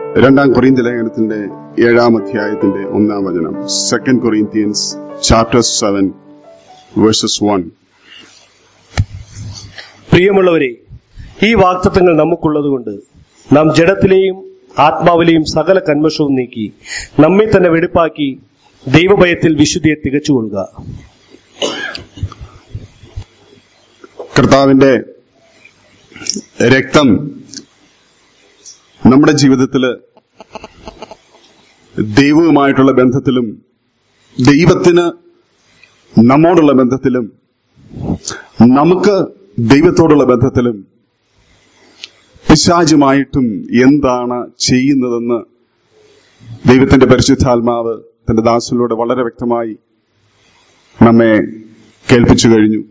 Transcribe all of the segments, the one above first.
2 കൊരിന്ത്യർ ലേഖനത്തിന്റെ 7-ാം അധ്യായത്തിന്റെ 1-ാം വചനം. 2 Corinthians chapter 7 verses 1. പ്രിയമുള്ളവരെ, ഈ വാഗ്ദത്തങ്ങൾ നമുക്കുള്ളതുകൊണ്ട് നാം ജഡത്തിലെയും ആത്മാവിലെയും സകല കന്മഷവും നീക്കി നമ്മെ തന്നെ വെടിപ്പാക്കി ദൈവഭയത്തിൽ വിശുദ്ധിയെ തികച്ചുകൊള്ളുക. കർത്താവിന്റെ രക്തം നമ്മുടെ ജീവിതത്തില് ദൈവവുമായിട്ടുള്ള ബന്ധത്തിലും ദൈവത്തിന് നമ്മോടുള്ള ബന്ധത്തിലും നമുക്ക് ദൈവത്തോടുള്ള ബന്ധത്തിലും പിശാചുമായിട്ടും എന്താണ് ചെയ്യുന്നതെന്ന് ദൈവത്തിന്റെ പരിശുദ്ധാത്മാവ് തന്റെ ദാസനിലൂടെ വളരെ വ്യക്തമായി നമ്മെ കേൾപ്പിച്ചു കഴിഞ്ഞു.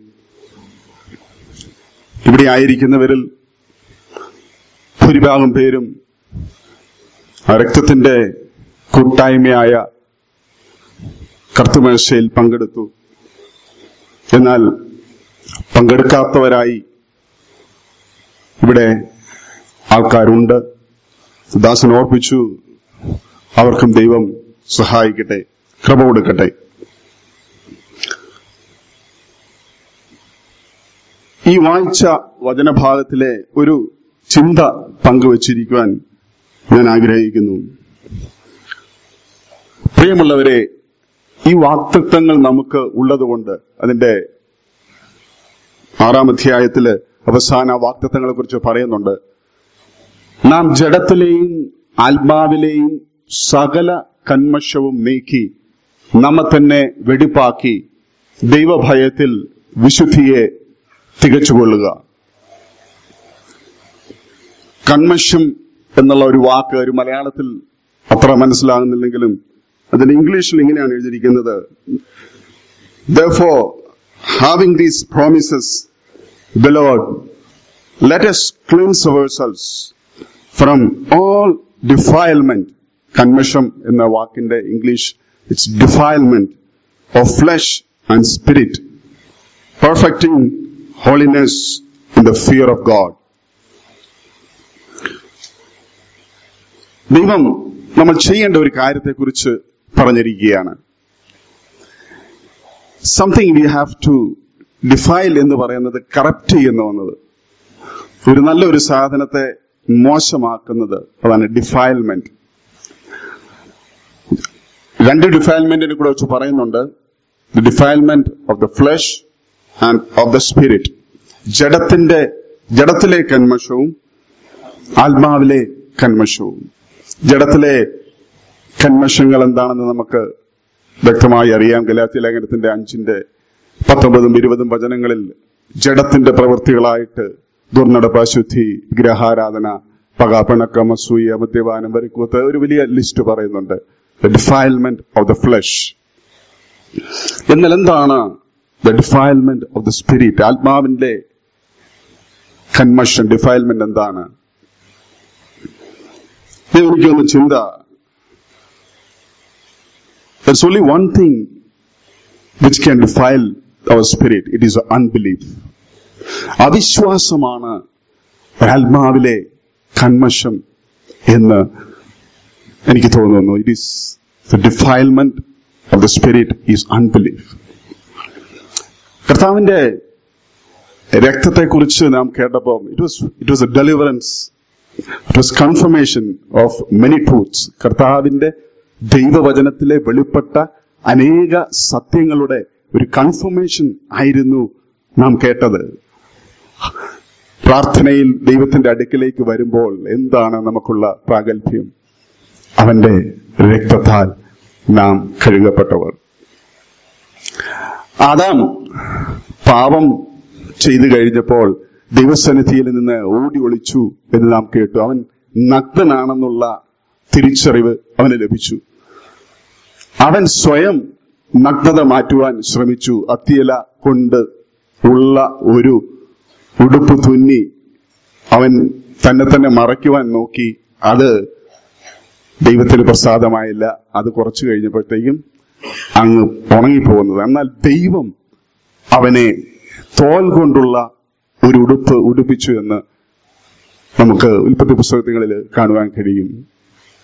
ഇവിടെ ആയിരിക്കുന്നവരിൽ ഭൂരിഭാഗം പേരും രക്തത്തിന്റെ കൂട്ടായ്മയായ കർത്തുമേശയിൽ പങ്കെടുത്തു. എന്നാൽ പങ്കെടുക്കാത്തവരായി ഇവിടെ ആൾക്കാരുണ്ട്. ദാസൻ ഓർപ്പിച്ചു, അവർക്കും ദൈവം സഹായിക്കട്ടെ, കൃപ കൊടുക്കട്ടെ. ഈ വായിച്ച വചനഭാഗത്തിലെ ഒരു ചിന്ത പങ്കുവച്ചിരിക്കുവാൻ ഞാൻ ആഗ്രഹിക്കുന്നു. പ്രിയമുള്ളവരെ, ഈ വാഗ്ദത്തങ്ങൾ നമുക്ക് ഉള്ളതുകൊണ്ട് അതിന്റെ 6-ാം അധ്യായത്തില് അവസാന വാഗ്ദത്തങ്ങളെ കുറിച്ച് പറയുന്നുണ്ട്. നാം ജഡത്തിലെയും ആത്മാവിലെയും സകല കന്മഷവും നീക്കി നമ്മെ തന്നെ വെടിപ്പാക്കി ദൈവഭയത്തിൽ വിശുദ്ധിയെ തികച്ചുകൊള്ളുക. കന്മഷം എന്നുള്ള ഒരു വാക്ക് ഒരു മലയാളത്തിൽ അത്ര മനസ്സിലാകുന്നില്ലെങ്കിലും അതിന് ഇംഗ്ലീഷിൽ ഇങ്ങനെയാണ് എഴുതിയിരിക്കുന്നത്. Therefore, having these promises, beloved, let us cleanse ourselves from all defilement. കന്മഷം എന്ന വാക്കിന്റെ English it's defilement of flesh and spirit, perfecting holiness in the fear of God. ദൈവം നമ്മൾ ചെയ്യേണ്ട ഒരു കാര്യത്തെക്കുറിച്ച് പറഞ്ഞിരിക്കുകയാണ്. Something we have to defile എന്ന് പറയുന്നത് കറപ്റ്റ് ചെയ്യുന്ന വന്നത്, ഒരു നല്ലൊരു സാധനത്തെ മോശമാക്കുന്നത്, അതാണ് ഡിഫൈൽമെന്റ്. 2 ഡിഫൈൽമെന്റിനെ കൂടെ വെച്ച് പറയുന്നുണ്ട്. The defilement of the flesh and of the spirit. ജഡത്തിലെ കന്മഷവും ആത്മാവിലെ കന്മഷവും. ജഡത്തിലെ കന്മഷങ്ങൾ എന്താണെന്ന് നമുക്ക് വ്യക്തമായി അറിയാം. ഗലാത്യ ലേഖനത്തിന്റെ 5-ന്റെ 19-ഉം 20-ഉം വചനങ്ങളിൽ ജഡത്തിന്റെ പ്രവൃത്തികളായിട്ട് ദുർനടപ്പ്, അശുദ്ധി, വിഗ്രഹാരാധന, പക, പിണക്കം, അസൂയ, മദ്യപാനം, വരിക്കൂത്ത്, ഒരു വലിയ ലിസ്റ്റ് പറയുന്നുണ്ട്. The defilement of the flesh. എന്നാൽ എന്താണ് the defilement of the spirit? ആത്മാവിന്റെ കന്മഷൻ, ഡിഫൈൽമെന്റ് എന്താണ്? എനിക്കൊന്ന് ചിന്ത. There's only one thing which can defile our spirit. It is unbelief. അവിശ്വാസമാണ് ആത്മാവിലെ കന്മഷം എന്ന് എനിക്ക് തോന്നുന്നു. It is the defilement of the spirit is unbelief. കർത്താവിന്റെ രക്തത്തെക്കുറിച്ച് നാം കേട്ടപ്പോൾ it was a deliverance. It was confirmation of many truths. കർത്താവിന്റെ ദൈവവചനത്തിലെ വെളിപ്പെട്ട അനേക സത്യങ്ങളുടെ ഒരു confirmation ആയിരുന്നു നാം കേട്ടത്. പ്രാർത്ഥനയിൽ ദൈവത്തിന്റെ അടുക്കിലേക്ക് വരുമ്പോൾ എന്താണ് നമുക്കുള്ള പ്രാഗൽഭ്യം? അവന്റെ രക്തത്താൽ നാം കഴുകപ്പെട്ടവർ. ആദാം പാപം ചെയ്തു കഴിഞ്ഞപ്പോൾ ദൈവസന്നിധിയിൽ നിന്ന് ഓടി ഒളിച്ചു എന്ന് നാം കേട്ടു. അവൻ നഗ്നനാണെന്നുള്ള തിരിച്ചറിവ് അവന് ലഭിച്ചു. അവൻ സ്വയം നഗ്നത മാറ്റുവാൻ ശ്രമിച്ചു. അത്തിയില കൊണ്ട് ഉള്ള ഒരു ഉടുപ്പ് തുന്നി അവൻ തന്നെ മറയ്ക്കുവാൻ നോക്കി. അത് ദൈവത്തിന് പ്രസാദമായില്ല. അത് കുറച്ചു കഴിഞ്ഞപ്പോഴത്തേക്കും അങ്ങ് ഉണങ്ങിപ്പോകുന്നത്. എന്നാൽ ദൈവം അവനെ തോൽ കൊണ്ടുള്ള ഒരു ഉടുപ്പ് ഉടുപ്പിച്ചു എന്ന് നമുക്ക് ഉൽപ്പത്തി പുസ്തകങ്ങളിൽ കാണുവാൻ കഴിയും.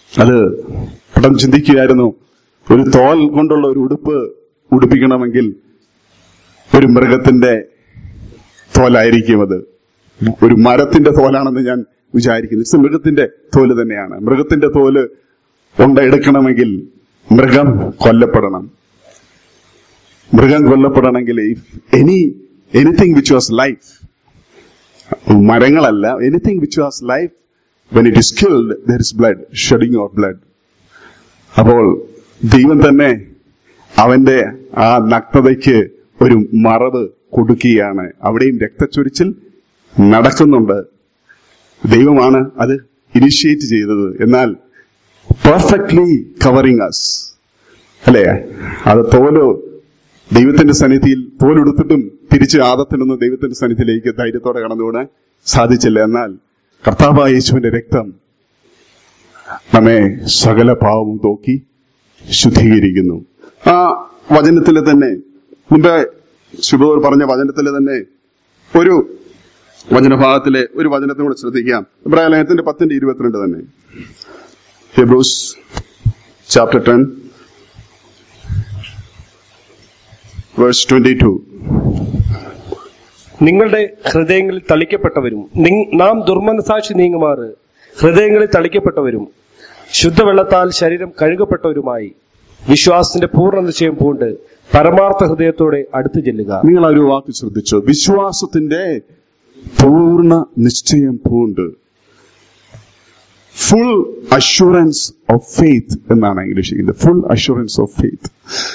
അത് പെട്ടെന്ന് ചിന്തിക്കുകയായിരുന്നു, ഒരു തോൽ കൊണ്ടുള്ള ഒരു ഉടുപ്പ് ഉടുപ്പിക്കണമെങ്കിൽ ഒരു മൃഗത്തിന്റെ തോലായിരിക്കും അത്. ഒരു മരത്തിന്റെ തോലാണെന്ന് ഞാൻ വിചാരിക്കുന്നു. മൃഗത്തിന്റെ തോല് തന്നെയാണ്. മൃഗത്തിന്റെ തോല് എടുക്കണമെങ്കിൽ മൃഗം കൊല്ലപ്പെടണം. മൃഗം കൊല്ലപ്പെടണമെങ്കിൽ എനിത്തിങ് വിച്ച് വാസ് ലൈഫ്, മരങ്ങളല്ല, anything which was life, when it is killed there is blood, shedding of blood. അപ്പോൾ ദൈവം തന്നെ അവന്റെ ആ നഗ്നതയ്ക്ക് ഒരു മറവ് കൊടുക്കുകയാണ്. അവിടെയും രക്തച്ചൊരിച്ചിൽ നടക്കുന്നുണ്ട്. ദൈവമാണ് അത് ഇനിഷ്യേറ്റ് ചെയ്തത്. എന്നാൽ പെർഫെക്റ്റ്ലി കവറിങ് അസ്, അല്ലേ? അത് ദൈവത്തിന്റെ സന്നിധിയിൽ തോലെടുത്തിട്ടും തിരിച്ച് ആദത്തിനൊന്നും ദൈവത്തിന്റെ സന്നിധിയിലേക്ക് ധൈര്യത്തോടെ കടന്നുകൂടാൻ സാധിച്ചില്ല. എന്നാൽ കർത്താവായ യേശുവിന്റെ രക്തം നമ്മെ സകല പാവവും തോക്കി ശുദ്ധീകരിക്കുന്നു. ആ വചനത്തിലെ തന്നെ, മുമ്പേ ശുഭോർ പറഞ്ഞ വചനത്തിലെ തന്നെ ഒരു വചനഭാഗത്തിലെ ഒരു വചനത്തെ കൂടെ ശ്രദ്ധിക്കാം. ഇബ്രായ ലേഖനത്തിന്റെ 10:22 തന്നെ. Hebrews chapter 10 verse 22. നിങ്ങളുടെ ഹൃദയങ്ങളിൽ തളിക്കപ്പെട്ടവരും നാം ദുർമനസാക്ഷി നീങ്ങുമാറ് ഹൃദയങ്ങളിൽ തളിക്കപ്പെട്ടവരും ശുദ്ധവെള്ളത്താൽ ശരീരം കഴുകപ്പെട്ടവരുമായി വിശ്വാസത്തിന്റെ പൂർണ്ണ നിശ്ചയം പൂണ്ട് പരമാർത്ഥ ഹൃദയത്തോടെ അടുത്തു ചെല്ലുക. നിങ്ങൾ ആ ഒരു വാക്ക് ശ്രദ്ധിച്ചോ? വിശ്വാസത്തിന്റെ പൂർണ്ണ നിശ്ചയം പൂണ്ട്. ഫുൾ അഷ്വറൻസ് ഓഫ് ഫെയ്ത്ത് എന്നാണ് ഇംഗ്ലീഷിൽ. Full assurance of faith.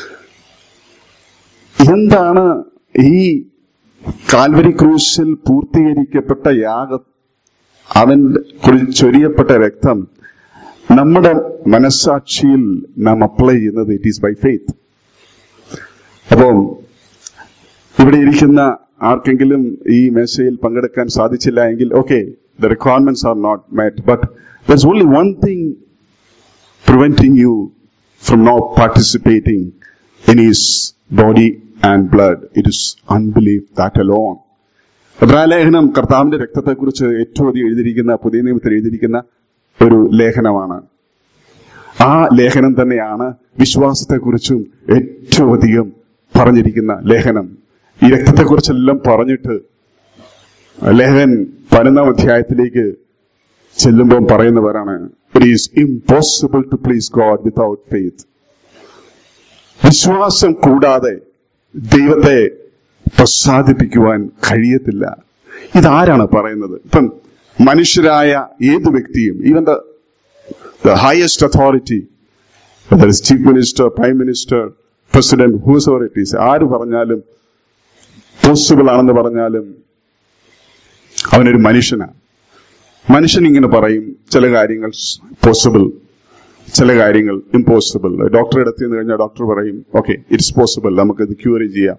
എന്താണ് ഈ കാൽവരി ക്രൂശിൽ പൂർത്തീകരിക്കപ്പെട്ട യാഗം? അവൻ ചൊരിയപ്പെട്ട രക്തം നമ്മുടെ മനസ്സാക്ഷിയിൽ നാം അപ്ലൈ ചെയ്യുന്നത് ഇറ്റ് ഈസ് ബൈ ഫെയ്ത്ത്. അപ്പം ഇവിടെ ഇരിക്കുന്ന ആർക്കെങ്കിലും ഈ മേശയിൽ പങ്കെടുക്കാൻ സാധിച്ചില്ല എങ്കിൽ okay, the requirements are not met, but there is only one thing preventing you from not participating in his body and blood. It is unbelief, that alone. എബ്രായ ലേഖനം കർത്താവിന്റെ രക്തത്തെക്കുറിച്ച് ഏറ്റവും അധികം എഴുതിയിരിക്കുന്ന, പുതിയ നിയമത്തിൽ എഴുതിയിരിക്കുന്ന ഒരു ലേഖനമാണ്. ആ ലേഖനം തന്നെയാണ് വിശ്വാസത്തെക്കുറിച്ചും ഏറ്റവും അധികം പറഞ്ഞിരിക്കുന്ന ലേഖനം. ഈ രക്തത്തെക്കുറിച്ചെല്ലാം പറഞ്ഞിട്ട് ലേഖകൻ 11-ാം അധ്യായത്തിലേക്ക് ചെല്ലുമ്പോൾ പറയുന്നവരാണ്, it is impossible to please God without faith. വിശ്വാസം കൂടാതെ ദൈവത്തെ പ്രസാദിപ്പിക്കുവാൻ കഴിയത്തില്ല. ഇതാരാണ് പറയുന്നത്? ഇപ്പം മനുഷ്യരായ ഏത് വ്യക്തിയും, even the highest authority, chief minister, prime minister, president, whosoever it is, ആര് പറഞ്ഞാലും, പോസിബിൾ ആണെന്ന് പറഞ്ഞാലും അവനൊരു മനുഷ്യനാണ്. മനുഷ്യൻ ഇങ്ങനെ പറയും, ചില കാര്യങ്ങൾ പോസിബിൾ, ചില കാര്യങ്ങൾ ഇമ്പോസിബിൾ. ഡോക്ടറെ അടുത്ത് നിന്ന് കഴിഞ്ഞാൽ ഡോക്ടർ പറയും ഓക്കെ ഇറ്റ്സ് പോസിബിൾ, നമുക്കിത് ക്യൂർ ചെയ്യാം.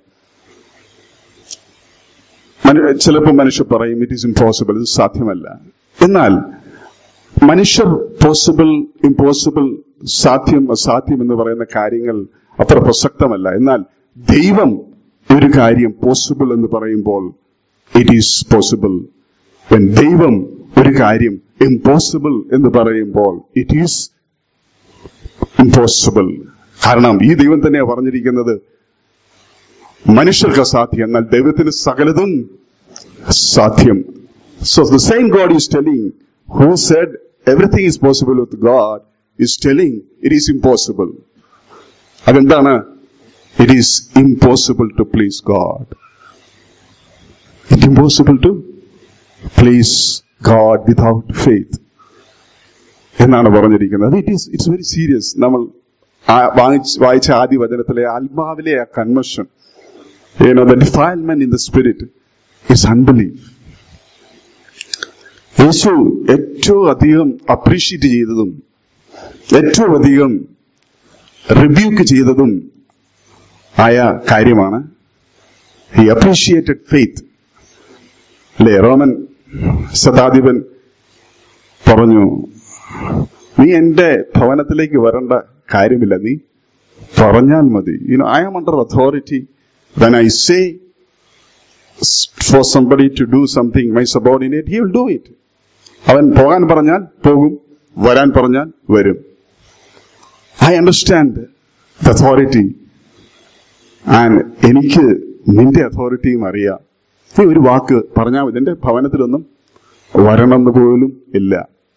ചിലപ്പോൾ മനുഷ്യർ പറയും ഇറ്റ് ഈസ് ഇമ്പോസിബിൾ, ഇത് സാധ്യമല്ല. എന്നാൽ മനുഷ്യർ പോസിബിൾ, ഇമ്പോസിബിൾ, സാധ്യം, അസാധ്യം എന്ന് പറയുന്ന കാര്യങ്ങൾ അത്ര പ്രസക്തമല്ല. എന്നാൽ ദൈവം ഒരു കാര്യം പോസിബിൾ എന്ന് പറയുമ്പോൾ ഇറ്റ് ഈസ് പോസിബിൾ. ദൈവം ഒരു കാര്യം ഇമ്പോസിബിൾ എന്ന് പറയുമ്പോൾ ഇറ്റ് ഈസ് ഇമ്പോസിബിൾ. കാരണം ഈ ദൈവം തന്നെയാണ് പറഞ്ഞിരിക്കുന്നത് മനുഷ്യർക്ക് അസാധ്യം, എന്നാൽ ദൈവത്തിന് സകലതും സാധ്യം. So the same God is telling, who said everything is possible with God, is telling it is impossible. അതെന്താണ്? It is impossible to please God. It's impossible to please God without faith എന്നാണ് പറഞ്ഞിരിക്കുന്നത്. It's very serious. നമ്മൾ വായിച്ച ആദ്യ വചനത്തിലെ ആത്മാവിലെ ആ conversion, the defilement in the spirit is unbelief. യേശു ഏറ്റവും അധികം അപ്രീഷിയേറ്റ് ചെയ്തതും ഏറ്റവും അധികം റിബ്യൂക്ക് ചെയ്തതും ആയ കാര്യമാണ് he appreciated faith. അല്ലേ? റോമൻ ശതാധിപൻ പറഞ്ഞു, നീ എന്റെ ഭവനത്തിലേക്ക് വരേണ്ട കാര്യമില്ല, നീ പറഞ്ഞാൽ മതി. I am under authority. When I say for somebody to do something, my subordinate, he will do it. അവൻ പോകാൻ പറഞ്ഞാൽ പോകും, വരാൻ പറഞ്ഞാൽ വരും. I understand the authority and എനിക്ക് നിന്റെ അതോറിറ്റിയും അറിയാം. നീ ഒരു വാക്ക് പറഞ്ഞാൽ ഇതിന്റെ ഭവനത്തിലൊന്നും വരണമെന്ന് പോലും ഇല്ല.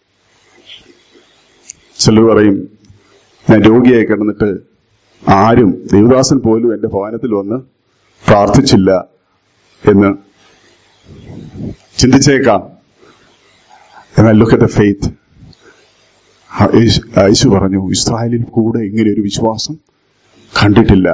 ചിലർ പറയും, ഞാൻ രോഗിയായി കിടന്നിട്ട് ആരും, ദേവദാസൻ പോലും എന്റെ ഭവനത്തിൽ വന്ന് പ്രാർത്ഥിച്ചില്ല എന്ന് ചിന്തിച്ചേക്കാം. എന്നാൽ look at the faith. യേശു പറഞ്ഞു, ഇസ്രായേലിൽ കൂടെ ഇങ്ങനെ ഒരു വിശ്വാസം കണ്ടിട്ടില്ല.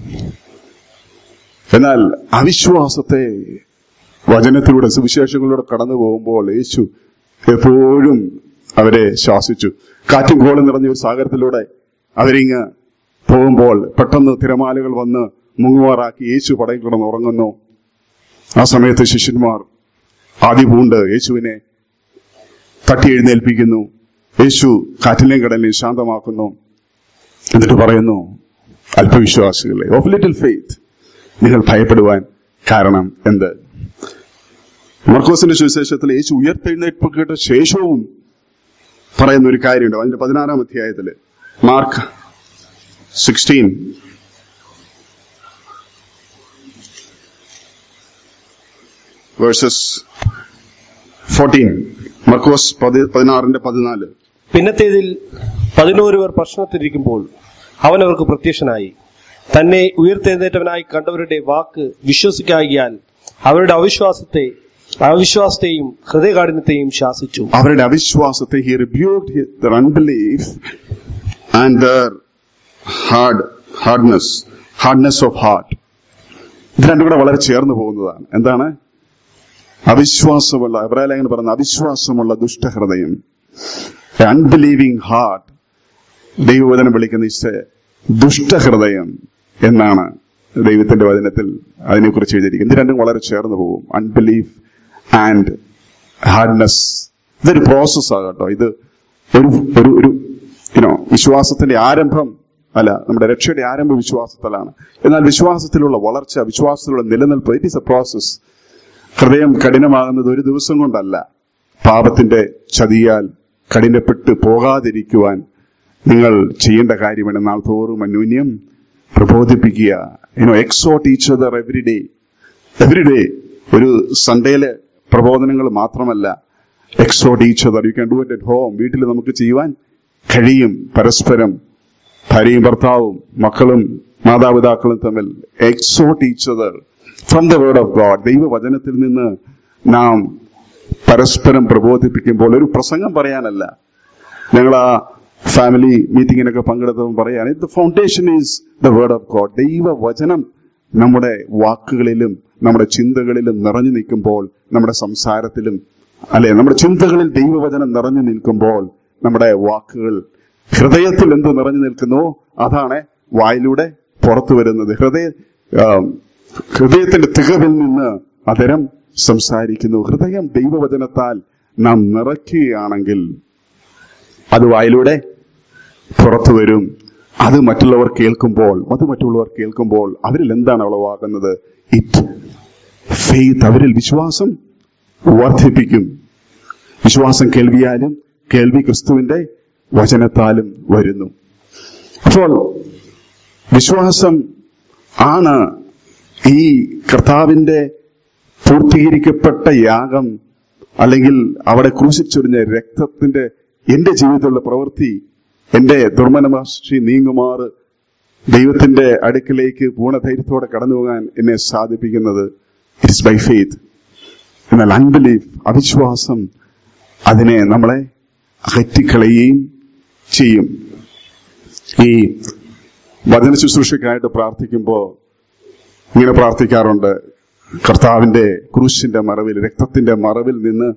എന്നാൽ അവിശ്വാസത്തെ വചനത്തിലൂടെ സുവിശേഷങ്ങളിലൂടെ കടന്നു പോകുമ്പോൾ യേശു എപ്പോഴും അവരെ ശാസിച്ചു. കാറ്റും കോളും നിറഞ്ഞ ഒരു സാഗരത്തിലൂടെ അവരിങ്ങ് പോകുമ്പോൾ പെട്ടെന്ന് തിരമാലകൾ വന്ന് മുങ്ങുവാറാക്കി യേശു പടയിൽ കിടന്ന് ഉറങ്ങുന്നു. ആ സമയത്ത് ശിഷ്യന്മാർ ആദിപൂണ്ട് യേശുവിനെ തട്ടി എഴുന്നേൽപ്പിക്കുന്നു. യേശു കാറ്റിലെയും കടലിനെയും ശാന്തമാക്കുന്നു. എന്നിട്ട് പറയുന്നു, അല്പവിശ്വാസികളെ, ഓഫ് ലിറ്റിൽ ഫെയ്ത്ത്, നിങ്ങൾ ഭയപ്പെടുവാൻ കാരണം എന്ത്? മർക്കോസിന്റെ സുവിശേഷത്തിൽ യേശു ഉയർത്തെഴുന്നേൽപ്പ് കേട്ട ശേഷവും പറയുന്ന ഒരു കാര്യമുണ്ട്. അതിന്റെ 16-ാം അധ്യായത്തില്, മാർക്ക് 16 വേഴ്സസ് 14. മർക്കോസ് 16:14. പിന്നത്തേതിൽ 11 പേർ പ്രശ്നത്തിരിക്കുമ്പോൾ അവൻ അവർക്ക് പ്രത്യക്ഷനായി തന്നെ ഉയർത്തെഴുന്നേറ്റവനായി കണ്ടവരുടെ വാക്ക് വിശ്വസിക്കാകിയാൽ അവരുടെ അവിശ്വാസത്തെയും ഹൃദയകാഠിന്യത്തെയും ശാസിച്ചു. അവരുടെ അവിശ്വാസത്തെ he rebuked their unbelief and their hardness of heart. ഇത് രണ്ടും കൂടെ വളരെ ചേർന്ന് പോകുന്നതാണ്. എന്താണ്? അവിശ്വാസമുള്ള, എബ്രായ ലേഖനം പറയുന്ന അവിശ്വാസമുള്ള ദുഷ്ടഹൃദയം, അൺബിലീവിംഗ് ഹാർട്ട്. ദൈവവചനം വിളിക്കുന്ന ദുഷ്ടഹൃദയം എന്നാണ് ദൈവത്തിന്റെ വചനത്തിൽ അതിനെക്കുറിച്ച് എഴുതിയിരിക്കുന്നത്. ഇത് രണ്ടും വളരെ ചേർന്ന് പോകും. Unbelief and hardness. ഇതൊരു പ്രോസസ്സാണ് കേട്ടോ. ഇത് ഒരു വിശ്വാസത്തിന്റെ ആരംഭം അല്ല, നമ്മുടെ രക്ഷയുടെ ആരംഭം വിശ്വാസത്തിലാണ്. എന്നാൽ വിശ്വാസത്തിലുള്ള വളർച്ച, വിശ്വാസത്തിലുള്ള നിലനിൽപ്പ്, ഇറ്റ് ഈസ് എ പ്രോസസ്. ഹൃദയം കഠിനമാകുന്നത് ഒരു ദിവസം കൊണ്ടല്ല. പാപത്തിന്റെ ചതിയാൽ കഠിനപ്പെട്ടു പോകാതിരിക്കുവാൻ നിങ്ങൾ ചെയ്യേണ്ട കാര്യമാണ് നാൾ തോറും അന്യോന്യം പ്രബോധിപ്പിക്കുക. Exhort each other every day. ഒരു സൺഡേയിലെ പ്രബോധനങ്ങൾ മാത്രമല്ല, exhort each other. You can do it at home. വീട്ടിൽ നമുക്ക് ചെയ്യുവാൻ കഴിയും. പരസ്പരം ഭാര്യയും ഭർത്താവും മക്കളും മാതാപിതാക്കളും തമ്മിൽ exhort each other from the word of God. ദൈവവചനത്തിൽ നിന്ന് നാം പരസ്പരം പ്രബോധിപ്പിക്കുമ്പോൾ, ഒരു പ്രസംഗം പറയാനല്ല. ഞങ്ങൾ ആ ഫാമിലി മീറ്റിങ്ങിനൊക്കെ പങ്കെടുത്തപ്പോൾ പറയാണ്, the foundation is the word of God. ദൈവവചനം നമ്മുടെ വാക്കുകളിലും നമ്മുടെ ചിന്തകളിലും നിറഞ്ഞു നിൽക്കുമ്പോൾ, നമ്മുടെ സംസാരത്തിലും നമ്മുടെ ചിന്തകളിൽ ദൈവവചനം നിറഞ്ഞു നിൽക്കുമ്പോൾ, നമ്മുടെ വാക്കുകൾ ഹൃദയത്തിൽ എന്ത് നിറഞ്ഞു നിൽക്കുന്നുവോ അതാണ് വായിലൂടെ പുറത്തു വരുന്നത്. ഹൃദയത്തിന്റെ തികവിൽ നിന്ന് അതരം സംസാരിക്കുന്നു. ഹൃദയം ദൈവവചനത്താൽ നാം നിറയ്ക്കുകയാണെങ്കിൽ അത് വായിലൂടെ പുറത്തു വരും. അത് മറ്റുള്ളവർ കേൾക്കുമ്പോൾ അവരിൽ എന്താണ് ഉളവാക്കുന്നത്? It faith. അവരിൽ വിശ്വാസം വർദ്ധിപ്പിക്കും. വിശ്വാസം കേൾവിയാലും, കേൾവി ക്രിസ്തുവിന്റെ വചനത്താലും വരുന്നു. അപ്പോൾ വിശ്വാസം ആണ് ഈ കർത്താവിന്റെ പൂർത്തീകരിക്കപ്പെട്ട യാഗം, അല്ലെങ്കിൽ അവിടെ ക്രൂശിച്ചൊരിഞ്ഞ രക്തത്തിന്റെ എന്റെ ജീവിതത്തിലുള്ള പ്രവൃത്തി, എന്റെ ദുർമനമാശി നീങ്ങുമാറ് ദൈവത്തിന്റെ അടുക്കിലേക്ക് പൂർണ്ണധൈര്യത്തോടെ കടന്നു പോകാൻ എന്നെ സാധിപ്പിക്കുന്നത് ഇറ്റ്സ് ബൈ ഫെയ്ത്ത്. എന്നാൽ അൺബിലീഫ്, അവിശ്വാസം, അതിനെ നമ്മളെ അകറ്റിക്കളയുകയും ചെയ്യും. ഈ വചന ശുശ്രൂഷയ്ക്കായിട്ട് പ്രാർത്ഥിക്കുമ്പോൾ ഇങ്ങനെ പ്രാർത്ഥിക്കാറുണ്ട്, കർത്താവിന്റെ ക്രൂശിന്റെ മറവിൽ, രക്തത്തിന്റെ മറവിൽ നിന്ന്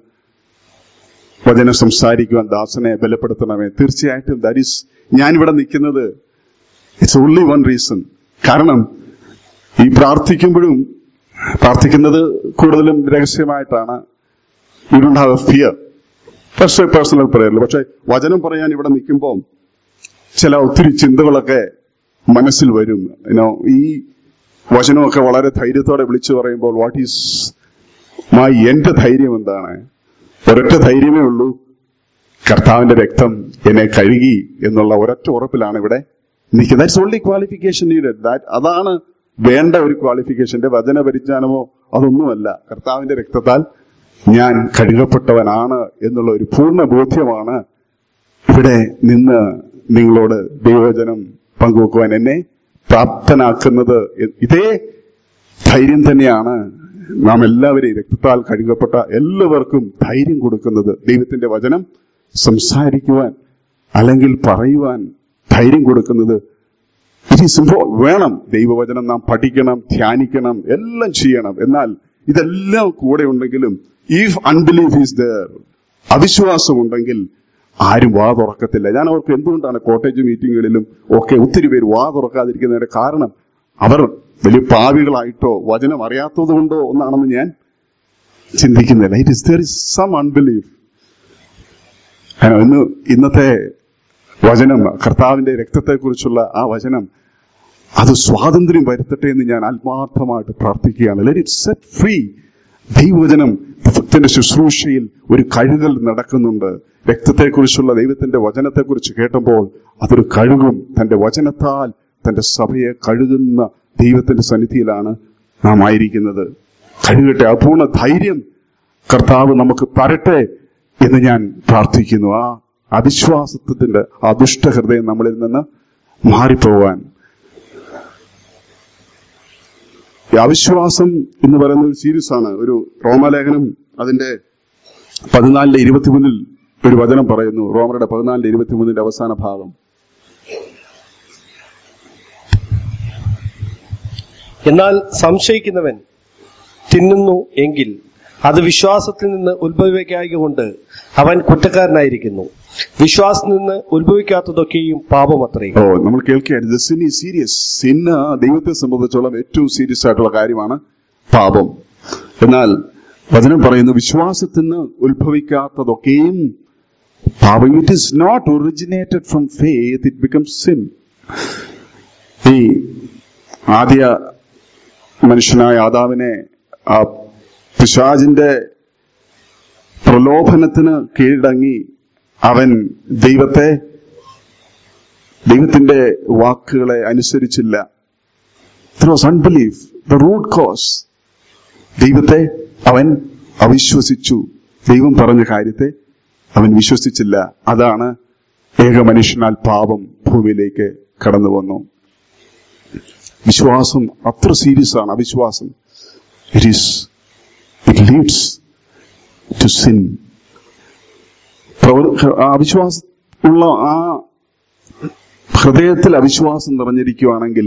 വചനം സംസാരിക്കുവാൻ ദാസനെ ബലപ്പെടുത്തണമേ. തീർച്ചയായിട്ടും ഞാനിവിടെ നിൽക്കുന്നത് ഇറ്റ്സ് ഓൺലി വൺ റീസൺ. കാരണം ഈ പ്രാർത്ഥിക്കുന്നത് കൂടുതലും രഹസ്യമായിട്ടാണ്. You don't have a fear, personal പ്രയറിൽ. പക്ഷെ വചനം പറയാൻ ഇവിടെ നിൽക്കുമ്പോൾ ചില ഒത്തിരി ചിന്തകളൊക്കെ മനസ്സിൽ വരും. ഈ വചനമൊക്കെ വളരെ ധൈര്യത്തോടെ വിളിച്ചു പറയുമ്പോൾ എന്റെ ധൈര്യം എന്താണ്? ഒരൊറ്റ ധൈര്യമേ ഉള്ളൂ, കർത്താവിന്റെ രക്തം എന്നെ കഴുകി എന്നുള്ള ഒരൊറ്റ ഉറപ്പിലാണ് ഇവിടെ നിൽക്കുന്നത്. That's only qualification needed. അതാണ് വേണ്ട ഒരു ക്വാളിഫിക്കേഷൻ. എന്റെ വചന പരിജ്ഞാനമോ അതൊന്നുമല്ല. കർത്താവിന്റെ രക്തത്താൽ ഞാൻ കഴുകപ്പെട്ടവനാണ് എന്നുള്ള ഒരു പൂർണ്ണ ബോധ്യമാണ് ഇവിടെ നിന്ന് നിങ്ങളോട് ദൈവവചനം പങ്കുവെക്കുവാൻ എന്നെ പ്രാപ്തനാക്കുന്നത്. ഇതേ ധൈര്യം തന്നെയാണ് നാം എല്ലാവരെയും, രക്തത്താൽ കഴുകപ്പെട്ട എല്ലാവർക്കും ധൈര്യം കൊടുക്കുന്നത്. ദൈവത്തിന്റെ വചനം സംസാരിക്കുവാൻ അല്ലെങ്കിൽ പറയുവാൻ ധൈര്യം കൊടുക്കുന്നത് ഇറ്റ് ഈസ് വേണം. ദൈവവചനം നാം പഠിക്കണം, ധ്യാനിക്കണം, എല്ലാം ചെയ്യണം. എന്നാൽ ഇതെല്ലാം കൂടെ ഉണ്ടെങ്കിലും ഇഫ് അൺബിലീഫ് ഈസ് ദർ, അവിശ്വാസം ഉണ്ടെങ്കിൽ ആരും വാ തുറക്കത്തില്ല. ഞാൻ അവർക്ക് എന്തുകൊണ്ടാണ് കോട്ടേജ് മീറ്റിങ്ങുകളിലും ഒക്കെ ഒത്തിരി പേര് വാ തുറക്കാതിരിക്കുന്നതിന്റെ കാരണം അവർ വലിയ പാവികളായിട്ടോ വചനം അറിയാത്തത് കൊണ്ടോ ഒന്നാണെന്ന് ഞാൻ ചിന്തിക്കുന്നില്ല. there is some unbelief. ഇന്നത്തെ വചനം, കർത്താവിന്റെ രക്തത്തെക്കുറിച്ചുള്ള ആ വചനം, അത് സ്വാതന്ത്ര്യം വരുത്തട്ടെ എന്ന് ഞാൻ ആത്മാർത്ഥമായിട്ട് പ്രാർത്ഥിക്കുകയാണ്. Let it set free. ദൈവവചനം ത്തിന്റെ ശുശ്രൂഷയിൽ ഒരു കഴുകൽ നടക്കുന്നുണ്ട്. രക്തത്തെക്കുറിച്ചുള്ള ദൈവത്തിന്റെ വചനത്തെക്കുറിച്ച് കേട്ടപ്പോൾ അതൊരു കഴുകും. തന്റെ വചനത്താൽ തന്റെ സഭയെ കഴുകുന്ന ദൈവത്തിന്റെ സന്നിധിയിലാണ് നാം ആയിരിക്കുന്നത്. കഴുകട്ടെ. അപൂർണ ധൈര്യം കർത്താവ് നമുക്ക് തരട്ടെ എന്ന് ഞാൻ പ്രാർത്ഥിക്കുന്നു. ആ അവിശ്വാസത്തിന്റെ ആ ദുഷ്ടഹൃദയം നമ്മളിൽ നിന്ന് മാറിപ്പോവാൻ. ഈ അവിശ്വാസം എന്ന് പറയുന്ന ഒരു സീരീസ് ആണ്. ഒരു റോമാലേഖനം അതിന്റെ 14:23 ഒരു വചനം പറയുന്നു. റോമരുടെ 14:23 അവസാന ഭാഗം. എന്നാൽ സംശയിക്കുന്നവൻ തിന്നുന്നു എങ്കിൽ അത് വിശ്വാസത്തിൽ നിന്ന് ഉത്ഭവിക്കായകൊണ്ട് അവൻ കുറ്റക്കാരനായിരിക്കുന്നു. വിശ്വാസത്തിൽ നിന്ന് ഉത്ഭവിക്കാത്തതൊക്കെയും പാപമത്രേ. നമ്മൾ കേൾക്കുകയായിരുന്നു. Sin is serious. സിന്ന് ദൈവത്തെ സംബന്ധിച്ചോളം ഏറ്റവും സീരിയസ് ആയിട്ടുള്ള കാര്യമാണ് പാപം. എന്നാൽ വചനം പറയുന്നു വിശ്വാസത്തിൽ നിന്ന് ഉത്ഭവിക്കാത്തതൊക്കെയും പാപം. It is not originated from faith, it becomes sin. ഈ ആദ്യ മനുഷ്യനായ ആദാമിനെ ആ പിശാചിന്റെ പ്രലോഭനത്തിന് കീഴടങ്ങി അവൻ ദൈവത്തിന്റെ വാക്കുകളെ അനുസരിച്ചില്ല. There was unbelief, the root cause. ദൈവത്തെ അവൻ അവിശ്വസിച്ചു. ദൈവം പറഞ്ഞ കാര്യത്തെ അവൻ വിശ്വസിച്ചില്ല. അതാണ് ഏക മനുഷ്യനാൽ പാപം ഭൂമിയിലേക്ക് കടന്നു വന്നു. വിശ്വാസം അത്ര സീരിയസ് ആണ്. അവിശ്വാസം it leads to sin. അവിശ്വാസം ഉള്ള ആ ഹൃദയത്തിൽ അവിശ്വാസം നിറഞ്ഞിരിക്കുകയാണെങ്കിൽ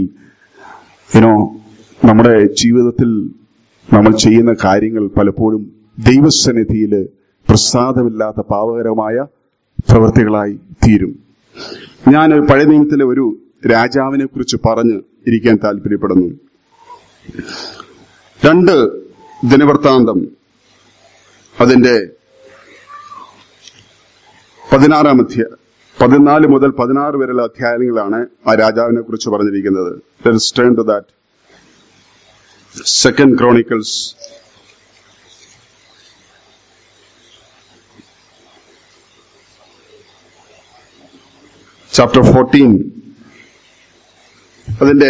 നമ്മുടെ ജീവിതത്തിൽ നമ്മൾ ചെയ്യുന്ന കാര്യങ്ങൾ പലപ്പോഴും ദൈവസന്നിധിയിൽ പ്രസാദമില്ലാത്ത പാപകരമായ പ്രവൃത്തികളായി തീരും. ഞാൻ പഴയ നിയമത്തിലെ ഒരു രാജാവിനെ കുറിച്ച് പറഞ്ഞു ഇരിക്കാൻ താല്പര്യപ്പെടുന്നു. 2 ദിനവൃത്താന്തം അതിന്റെ 14 മുതൽ 16 വരെയുള്ള അധ്യായങ്ങളാണ് ആ രാജാവിനെ കുറിച്ച് പറഞ്ഞിരിക്കുന്നത്. Let's turn to that. 2 Chronicles chapter 14 അതിന്റെ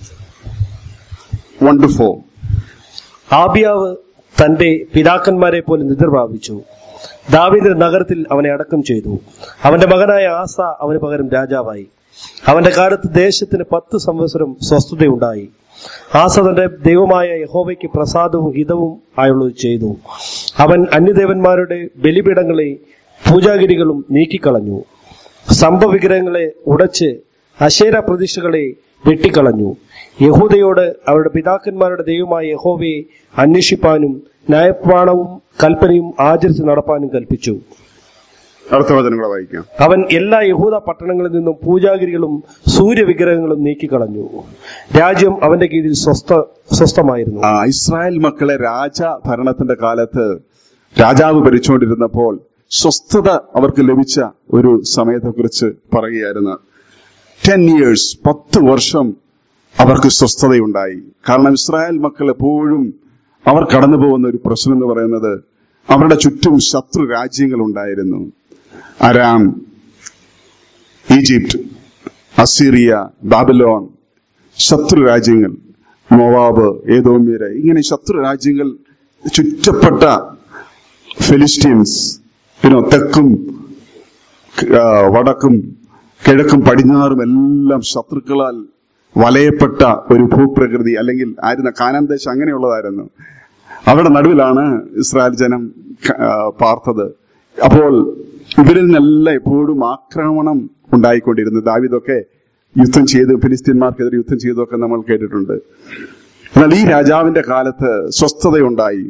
1-4. ആബിയാവ് തന്റെ പിതാക്കന്മാരെ പോലെ നിദ്ര പ്രാപിച്ചു. ദാവീദിന്റെ നഗരത്തിൽ അവനെ അടക്കം ചെയ്തു. അവന്റെ മകനായ ആസ അവന് പകരം രാജാവായി. അവന്റെ കാലത്ത് ദേശത്തിന് 10 സംവത്സരം സ്വസ്ഥതയുണ്ടായി. ആസ തന്റെ ദൈവമായ യഹോവയ്ക്ക് പ്രസാദവും ഹിതവും ആയുള്ളത് ചെയ്തു. അവൻ അന്യദേവന്മാരുടെ ബലിപീഠങ്ങളെ പൂജാഗിരികളും നീക്കിക്കളഞ്ഞു. സ്തംഭവിഗ്രഹങ്ങളെ ഉടച്ച് അശേര പ്രതിഷ്ഠകളെ വെട്ടിക്കളഞ്ഞു. യഹൂദയോട് അവരുടെ പിതാക്കന്മാരുടെ ദൈവമായ യഹോവയെ അന്വേഷിപ്പാനും ന്യായപ്രമാണവും കൽപ്പനയും ആചരിച്ച് നടപ്പാനും കൽപ്പിച്ചു. അടുത്ത വചനങ്ങൾ വായിക്കാം. അവൻ എല്ലാ യഹൂദ പട്ടണങ്ങളിൽ നിന്നും പൂജാഗിരികളും സൂര്യവിഗ്രഹങ്ങളും നീക്കിക്കളഞ്ഞു. രാജ്യം അവന്റെ കീഴിൽ സ്വസ്ഥമായിരുന്നു. ഇസ്രായേൽ മക്കളെ രാജഭരണത്തിന്റെ കാലത്ത് രാജാവ് ഭരിച്ചുകൊണ്ടിരുന്നപ്പോൾ സ്വസ്ഥത അവർക്ക് ലഭിച്ച ഒരു സമയത്തെക്കുറിച്ച് പറയുകയായിരുന്നു. 10 years 10 വർഷം അവർക്ക് സ്വസ്ഥതയുണ്ടായി. കാരണം ഇസ്രായേൽ മക്കൾ എപ്പോഴും അവർ കടന്നു പോകുന്ന ഒരു പ്രശ്നം എന്ന് പറയുന്നത് അവരുടെ ചുറ്റും ശത്രു രാജ്യങ്ങൾ ഉണ്ടായിരുന്നു. അരാം, ഈജിപ്റ്റ്, അസീറിയ, ബാബിലോൺ, ശത്രു രാജ്യങ്ങൾ, മോവാബ്, ഏദോമ്യര്, ഇങ്ങനെ ശത്രു രാജ്യങ്ങൾ, ചുറ്റപ്പെട്ട ഫിലിസ്റ്റീൻസ്, തെക്കും വടക്കും കിഴക്കും പടിഞ്ഞാറും എല്ലാം ശത്രുക്കളാൽ വലയപ്പെട്ട ഒരു ഭൂപ്രകൃതി, അല്ലെങ്കിൽ ആയിരുന്ന കാനാൻ ദേശം അങ്ങനെയുള്ളതായിരുന്നു. അവിടെ നടുവിലാണ് ഇസ്രായേൽ ജനം പാർത്തത്. അപ്പോൾ ഇവരിൽ നിന്നെല്ലാം എപ്പോഴും ആക്രമണം ഉണ്ടായിക്കൊണ്ടിരുന്നു. ദാവീദൊക്കെ യുദ്ധം ചെയ്ത് ഫിലിസ്തീന്മാർക്കെതിരെ യുദ്ധം ചെയ്തൊക്കെ നമ്മൾ കേട്ടിട്ടുണ്ട്. എന്നാൽ ഈ രാജാവിന്റെ കാലത്ത് സ്വസ്ഥതയുണ്ടായി.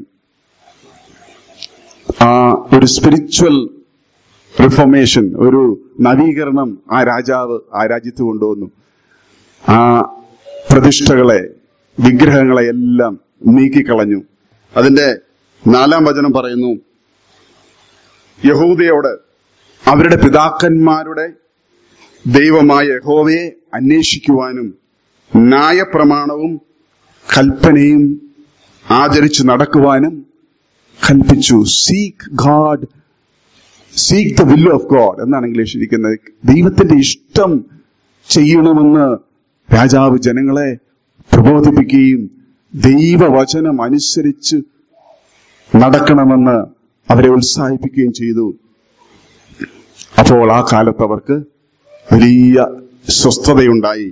ഒരു സ്പിരിച്വൽ റിഫോർമേഷൻ, ഒരു നവീകരണം ആ രാജാവ് ആ രാജ്യത്ത് കൊണ്ടുവന്നു. ആ പ്രതിഷ്ഠകളെ, വിഗ്രഹങ്ങളെ എല്ലാം നീക്കിക്കളഞ്ഞു. അതിന്റെ 4-ാം വചനം പറയുന്നു, യഹൂദയോട് അവരുടെ പിതാക്കന്മാരുടെ ദൈവമായ യഹോവയെ അന്വേഷിക്കുവാനും ന്യായപ്രമാണവും കൽപ്പനയും ആചരിച്ചു നടക്കുവാനും കൽപ്പിച്ചു. Seek God, seek the will of God എന്നാണ് ഇംഗ്ലീഷ് ഇരിക്കുന്നത്. ദൈവത്തിന്റെ ഇഷ്ടം ചെയ്യണമെന്ന് രാജാവ് ജനങ്ങളെ പ്രബോധിപ്പിക്കുകയും ദൈവവചനം അനുസരിച്ച് നടക്കണമെന്ന് അവരെ ഉത്സാഹിപ്പിക്കുകയും ചെയ്തു. അപ്പോൾ ആ കാലത്ത് അവർക്ക് വലിയ സ്വസ്ഥതയുണ്ടായി.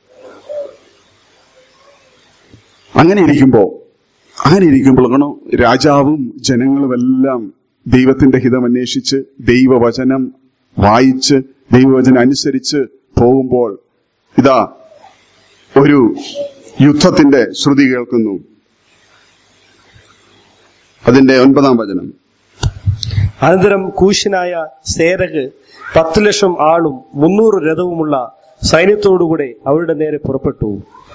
അങ്ങനെ ഇരിക്കുമ്പോൾ രാജാവും ജനങ്ങളുമെല്ലാം ദൈവത്തിന്റെ ഹിതം അന്വേഷിച്ച് ദൈവവചനം വായിച്ച് ദൈവവചനം അനുസരിച്ച് പോകുമ്പോൾ ഇതാ ഒരു യുദ്ധത്തിന്റെ ശ്രുതി കേൾക്കുന്നു. അതിന്റെ 9-ാം വചനം, അനന്തരം കൂശനായ സേരക് 10,00,000 ആളും 300 രഥവുമുള്ള സൈന്യത്തോടുകൂടെ അവരുടെ നേരെ പുറപ്പെട്ടു.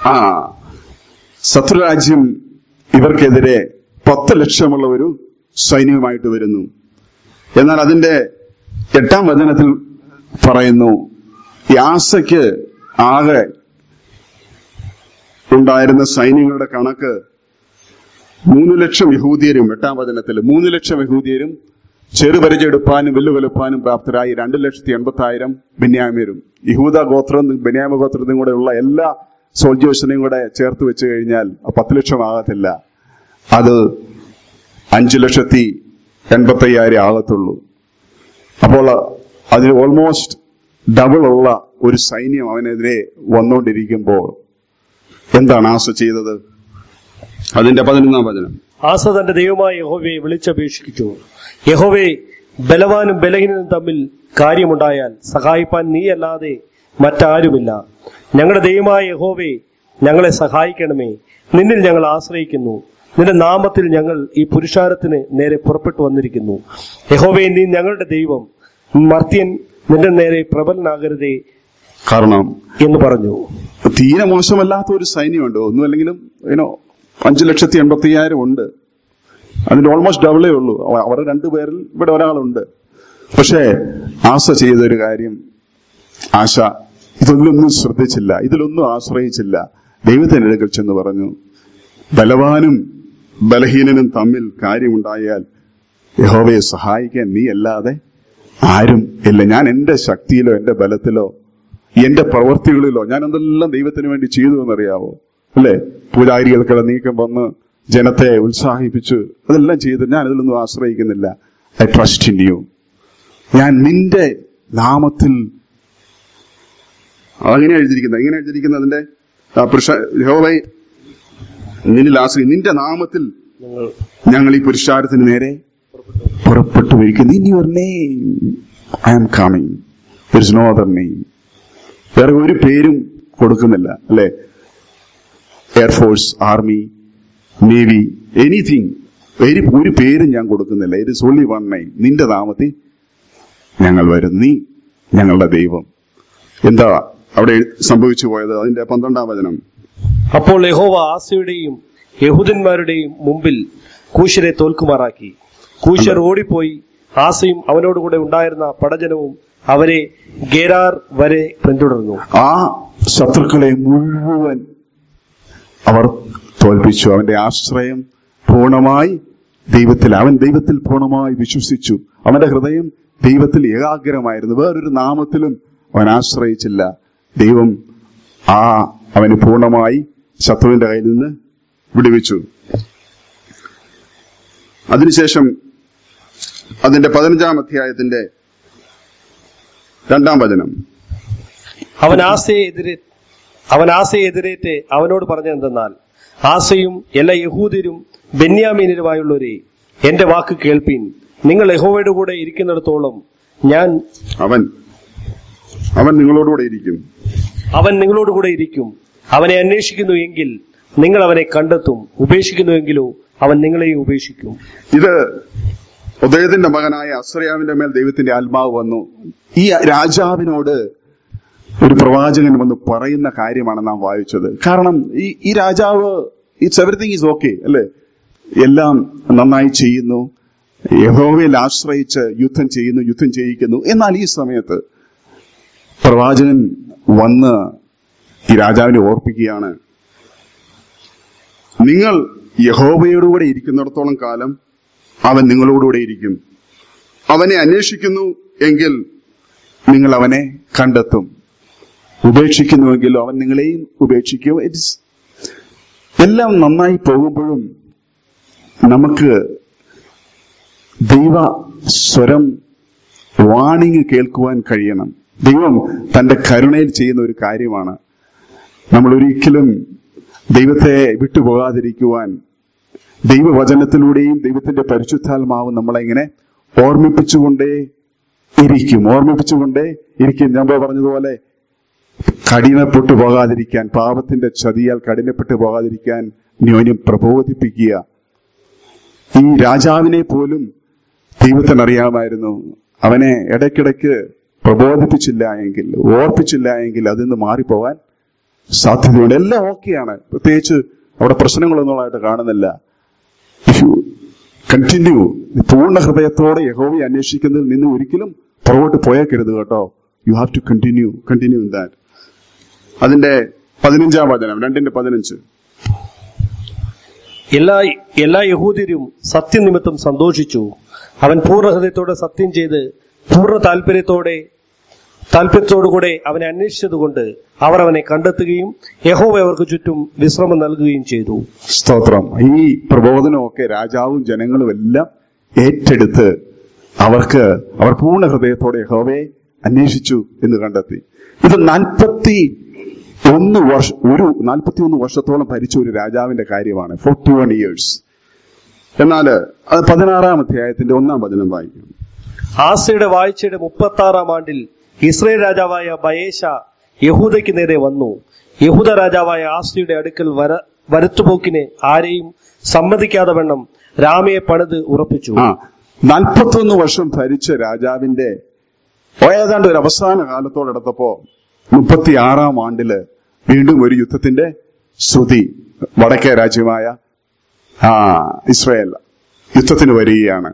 ശത്രുരാജ്യം ഇവർക്കെതിരെ 10,00,000 ഒരു സൈന്യവുമായിട്ട് വരുന്നു. എന്നാൽ അതിന്റെ 8-ാം വചനത്തിൽ പറയുന്നു, യാസയ്ക്ക് ആകെ ഉണ്ടായിരുന്ന സൈന്യങ്ങളുടെ കണക്ക് 3,00,000 യഹൂദിയരും, 8-ാം വചനത്തിൽ 3,00,000 യഹൂദിയരും ചെറുപരിചയെടുപ്പാനും വെല്ലുവിളിപ്പാനും പ്രാപ്തരായി 2,80,000 ബെന്യാമീരും. യഹൂദ ഗോത്രം ബെന്യാമ ഗോത്രത്തിനും കൂടെ ഉള്ള എല്ലാ സോൾജേഴ്സിനെയും കൂടെ ചേർത്ത് വെച്ച് കഴിഞ്ഞാൽ 10,00,000 ആകത്തില്ല. അത് 5,85,000 ആകത്തുള്ളൂ. അപ്പോൾ അതിൽ ഓൾമോസ്റ്റ് ഡബിൾ ഉള്ള ഒരു സൈന്യം അവനെതിരെ വന്നുകൊണ്ടിരിക്കുമ്പോൾ എന്താണ് ആസ ചെയ്തത്? അതിന്റെ 11-ാം വചനം, ആസ തന്റെ ദൈവമായ യഹോവയെ വിളിച്ചപേക്ഷിച്ചു. യഹോവേ, ബലവാനും ബലഹീനനും തമ്മിൽ കാര്യമുണ്ടായാൽ സഹായിപ്പാൻ നീയല്ലാതെ മറ്റാരുമില്ല. ഞങ്ങളുടെ ദൈവമായ യഹോവേ, ഞങ്ങളെ സഹായിക്കണമേ. നിന്നിൽ ഞങ്ങൾ ആശ്രയിക്കുന്നു. നിന്റെ നാമത്തിൽ ഞങ്ങൾ ഈ പുരുഷാരത്തിന് നേരെ പുറപ്പെട്ടു വന്നിരിക്കുന്നു. യഹോവേ, നീ ഞങ്ങളുടെ ദൈവം, മർത്യൻ നിന്റെ നേരെ പ്രബലനാകരുതേ കാരണം എന്ന് പറഞ്ഞു. തീരെ മോശമല്ലാത്ത ഒരു സൈന്യമുണ്ട്. ഒന്നുമല്ലെങ്കിലും 5,80,000 ഉണ്ട്. അതിന്റെ ഓൾമോസ്റ്റ് ഡബിളേ ഉള്ളൂ. അവരുടെ 2 പേരിൽ ഇവിടെ ഒരാളുണ്ട്. പക്ഷേ ആശ ചെയ്തൊരു കാര്യം, ആശ ഇതൊന്നും ശ്രദ്ധിച്ചില്ല, ഇതിലൊന്നും ആശ്രയിച്ചില്ല. ദൈവത്തിന്റെ അടുക്കൽ ചെന്ന് പറഞ്ഞു, ബലവാനും ബലഹീനനും തമ്മിൽ കാര്യമുണ്ടായാൽ യഹോവയെ സഹായിക്കാൻ നീ അല്ലാതെ ആരും ഇല്ല. ഞാൻ എന്റെ ശക്തിയിലോ എന്റെ ബലത്തിലോ എന്റെ പ്രവൃത്തികളിലോ ഞാൻ എന്തെല്ലാം ദൈവത്തിന് വേണ്ടി ചെയ്തു എന്നറിയാവോ? അല്ലെ, പൂജാരികൾക്കുള്ള നീക്കം വന്ന് ജനത്തെ ഉത്സാഹിപ്പിച്ചു, അതെല്ലാം ചെയ്ത് ഞാൻ ഇതിലൊന്നും ആശ്രയിക്കുന്നില്ല. I trust in you. ഞാൻ നിന്റെ നാമത്തിൽ, അതങ്ങനെ എഴുതിയിരിക്കുന്നത് അതിന്റെ യഹോവേ നിന്നിൽ ആശ്രയിക്കും, നിന്റെ നാമത്തിൽ ഞങ്ങൾ ഈ പുരുഷാരത്തിന് നേരെ പുറപ്പെട്ടു വരിക്കുന്നു. In your name I am coming. There is no other name. വേറെ ഒരു പേരും കൊടുക്കുന്നില്ല, അല്ലെ? എയർഫോഴ്സ്, ആർമി, നേവി, എനിത്തിങ്, ഒരു പേരും ഞാൻ കൊടുക്കുന്നില്ല. It is only one name. നിന്റെ നാമത്തിൽ ഞങ്ങൾ വരും, നീ ഞങ്ങളുടെ ദൈവം. എന്താ അവിടെ സംഭവിച്ചു പോയത്? അതിന്റെ 12-ാം വചനം, അപ്പോൾ യഹോവ ആസയുടെയും യഹൂദന്മാരുടെയും മുമ്പിൽ കൂശരെ തോൽക്കുമാറാക്കി. കൂശർ ഓടിപ്പോയി. ആസയും അവനോടുകൂടെ ഉണ്ടായിരുന്ന പടജനവും അവരെ ഗേരാർ വരെ പിന്തുടർന്നു. ആ ശത്രുക്കളെ മുഴുവൻ അവർ തോൽപ്പിച്ചു. അവന്റെ ആശ്രയം പൂർണ്ണമായി ദൈവത്തിൽ, അവൻ ദൈവത്തിൽ പൂർണ്ണമായി വിശ്വസിച്ചു. അവന്റെ ഹൃദയം ദൈവത്തിൽ ഏകാഗ്രമായിരുന്നു. വേറൊരു നാമത്തിലും അവൻ ആശ്രയിച്ചില്ല. ദൈവം അവന് പൂർണ്ണമായി ശത്രുവിന്റെ കയ്യിൽ നിന്ന് വിടുവിച്ചു. അതിനുശേഷം അതിന്റെ 15-ാം അധ്യായത്തിന്റെ 2-ാം വചനം. അവൻ ആസയെ എതിരേറ്റ് അവനോട് പറഞ്ഞതെന്തെന്നാൽ, ആസയും എല്ലാ യഹൂദരും ബെന്യാമീനരുമായുള്ളവരെ, എന്റെ വാക്ക് കേൾപ്പീൻ. നിങ്ങൾ യഹോവയുടെ കൂടെ ഇരിക്കുന്നിടത്തോളം അവൻ നിങ്ങളോടുകൂടെ ഇരിക്കും. അവനെ അന്വേഷിക്കുന്നു എങ്കിൽ നിങ്ങൾ അവനെ കണ്ടെത്തും. ഉപേക്ഷിക്കുന്നുവെങ്കിലോ അവൻ നിങ്ങളെയും ഉപേക്ഷിക്കും. ഇത് ഉദയത്തിന്റെ മകനായ അസറിയാവിന്റെ മേൽ ദൈവത്തിന്റെ ആത്മാവ് വന്നു. ഈ രാജാവിനോട് ഒരു പ്രവാചകൻ വന്ന് പറയുന്ന കാര്യമാണ് നാം വായിച്ചത്. കാരണം ഈ രാജാവ് എവറിത്തിങ് ഈസ് ഓക്കെ അല്ലെ, എല്ലാം നന്നായി ചെയ്യുന്നു, യഹോവയിൽ ആശ്രയിച്ച് യുദ്ധം ചെയ്യിക്കുന്നു. എന്നാൽ ഈ സമയത്ത് പ്രവാചകൻ വന്ന് ഈ രാജാവിനെ ഓർപ്പിക്കുകയാണ്, നിങ്ങൾ യഹോവയോടുകൂടെ ഇരിക്കുന്നിടത്തോളം കാലം അവൻ നിങ്ങളോടുകൂടെ ഇരിക്കും. അവനെ അന്വേഷിക്കുന്നു എങ്കിൽ നിങ്ങൾ അവനെ കണ്ടെത്തും. ഉപേക്ഷിക്കുന്നുവെങ്കിലും അവൻ നിങ്ങളെയും ഉപേക്ഷിക്കും. എല്ലാം നന്നായി പോകുമ്പോഴും നമുക്ക് ദൈവ സ്വരം വാണിംഗ് കേൾക്കുവാൻ കഴിയണം. ദൈവം തന്റെ കരുണയിൽ ചെയ്യുന്ന ഒരു കാര്യമാണ്. നമ്മൾ ഒരിക്കലും ദൈവത്തെ വിട്ടുപോകാതിരിക്കുവാൻ ദൈവവചനത്തിലൂടെയും ദൈവത്തിന്റെ പരിശുദ്ധാത്മാവും നമ്മളെ ഇങ്ങനെ ഓർമ്മിപ്പിച്ചുകൊണ്ടേ ഇരിക്കും. ഞാൻ പറഞ്ഞതുപോലെ കഠിനപ്പെട്ടു പോകാതിരിക്കാൻ, പാപത്തിന്റെ ചതിയാൽ കഠിനപ്പെട്ടു പോകാതിരിക്കാൻ ന്യോന്യം പ്രബോധിപ്പിക്കുക. ഈ രാജാവിനെ പോലും ദൈവത്തിനറിയാമായിരുന്നു. അവനെ ഇടയ്ക്കിടയ്ക്ക് പ്രബോധിപ്പിച്ചില്ല എങ്കിൽ, ഓർപ്പിച്ചില്ല എങ്കിൽ അതിൽ നിന്ന് മാറിപ്പോകാൻ സാധ്യതയുണ്ട്. എല്ലാം ഓക്കെയാണ്, പ്രത്യേകിച്ച് അവിടെ പ്രശ്നങ്ങളൊന്നുമായിട്ട് കാണുന്നില്ല. കണ്ടിന്യൂ, പൂർണ്ണ ഹൃദയത്തോടെ യഹോവയെ അന്വേഷിക്കുന്നതിൽ നിന്ന് ഒരിക്കലും പുറകോട്ട് പോയേക്കരുത് കേട്ടോ. You have to continue in that. അതിന്റെ 15-ാം വചനം, 2:15. എല്ലാ യഹൂദരും സത്യനിമിത്തം സന്തോഷിച്ചു. അവൻ പൂർണ്ണ ഹൃദയത്തോടെ സത്യം ചെയ്ത് പൂർണ്ണ താല്പര്യത്തോടുകൂടെ അവനെ അന്വേഷിച്ചതുകൊണ്ട് അവർ അവനെ കണ്ടെത്തുകയും യഹോവ അവർക്ക് ചുറ്റും വിശ്രമം നൽകുകയും ചെയ്തു. സ്തോത്രം. ഈ പ്രബോധനമൊക്കെ രാജാവും ജനങ്ങളും എല്ലാം ഏറ്റെടുത്ത് അവർ പൂർണ്ണ ഹൃദയത്തോടെ യഹോവയെ അന്വേഷിച്ചു എന്ന് കണ്ടെത്തി. ഇത് 41 വർഷത്തോളം ഭരിച്ച ഒരു രാജാവിന്റെ കാര്യമാണ്. 41 years. എന്നാൽ അത് 16-ാം അധ്യായത്തിന്റെ 1-ാം വചനം വായിക്കും. ആസയുടെ വാഴ്ചയുടെ 36-ാം ആണ്ടിൽ ഇസ്രായേൽ രാജാവായ ബയേശ യഹൂദയ്ക്ക് നേരെ വന്നു. യഹൂദ രാജാവായ ആസയുടെ അടുക്കൽ വരുത്തുപോക്കിന് ആരെയും സമ്മതിക്കാതെ വണ്ണം രാമയെ പണിത് ഉറപ്പിച്ചു. 41 വർഷം ഭരിച്ച രാജാവിന്റെ ഏതാണ്ട് ഒരു അവസാന കാലത്തോടടുത്തപ്പോ 36-ാം ആണ്ടില് വീണ്ടും ഒരു യുദ്ധത്തിന്റെ ശ്രുതി വടക്കേ രാജ്യമായ ഇസ്രായേൽ യുദ്ധത്തിന് വരികയാണ്.